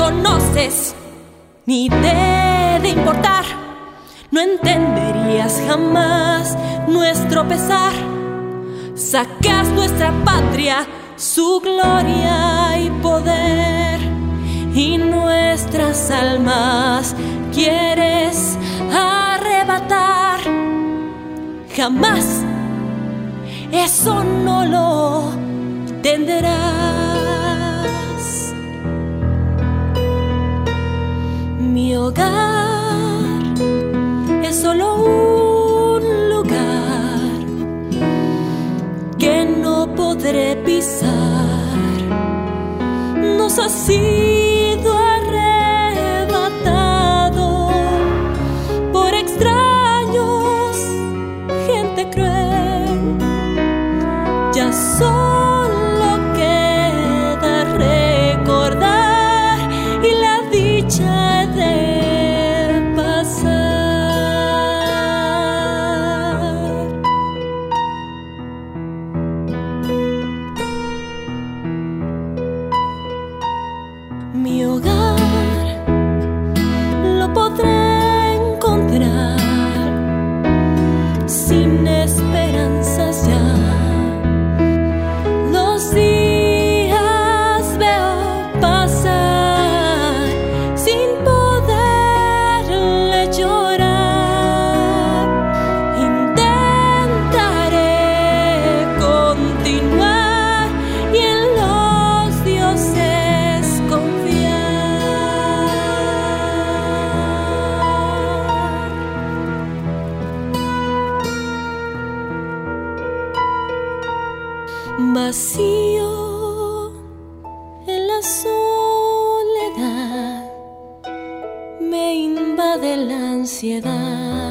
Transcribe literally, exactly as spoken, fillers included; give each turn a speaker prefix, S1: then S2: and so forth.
S1: conoces ni debe importar. No entenderías jamás nuestro pesar. Sacas nuestra patria, su gloria y poder, y nuestras almas quieres arrebatar. Jamás eso no lo entenderás. Mi hogar es solo un lugar que no podré pisar. Nos ha sido arrebatado por extraños, gente cruel. Ya solo queda recordar y la dicha de pasar. Mi hogar lo podré encontrar sin esperanzas ya. Los días veo pasar sin poderle llorar. Intentaré continuar y en los dioses confiar. Vacío en la soledad, me invade la ansiedad.